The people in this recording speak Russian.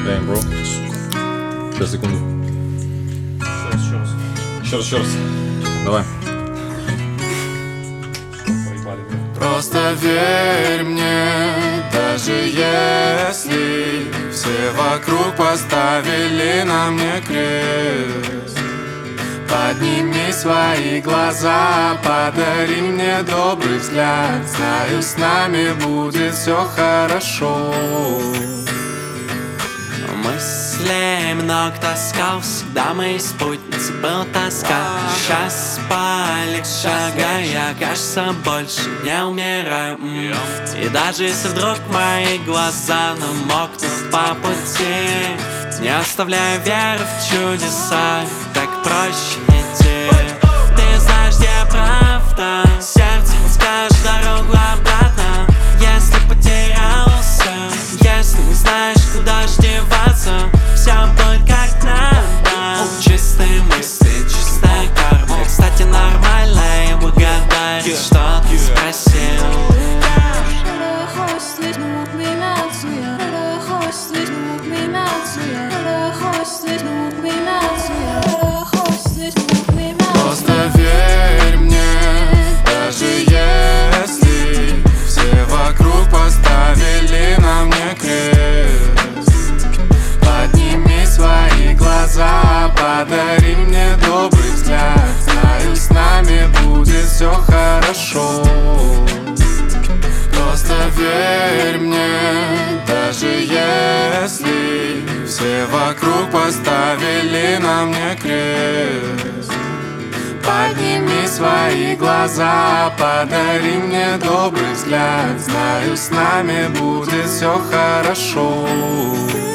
Damn, bro. Сейчас, секунду. Еще раз. Давай. Просто верь мне, даже если все вокруг поставили на мне крест. Подними свои глаза, подари мне добрый взгляд. Знаю, с нами будет все хорошо. Мыслей много таскал, всегда моей спутницей был тоска. Сейчас полегче шагая, кажется, больше не умираю. И даже если вдруг мои глаза намокнут по пути, не оставляю веры в чудеса, так проще идти. Ты знаешь, где правда, сердце подскажет дорогу обратно. Если потерялся, если не знаешь, куда ж деваться, все будет как надо. Чистые мысли, чистая карма. Я, кстати, нормально и благодарен, что ты спросил. Просто верь мне, даже если все вокруг поставили на мне крест. Подними свои глаза, подари мне добрый взгляд. Знаю, с нами будет все хорошо. Просто верь мне, даже если все вокруг поставили на мне крест. Подними свои глаза, подари мне добрый взгляд. Знаю, с нами будет все хорошо.